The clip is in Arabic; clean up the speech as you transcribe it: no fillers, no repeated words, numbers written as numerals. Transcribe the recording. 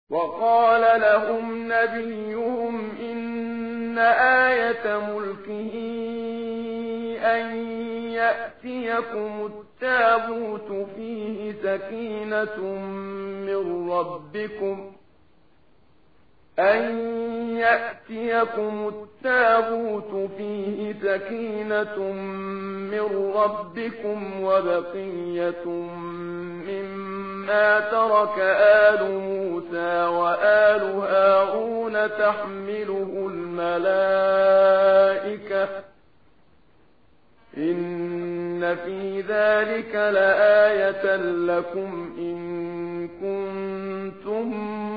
وقال لهم نبيهم إن آية ملكه أن يأتيكم التابوت فيه سكينة من ربكم وبقية مما ترك آل موسى وآل هارون تحمله الملائكة إن في ذلك لآية لكم إن كنتم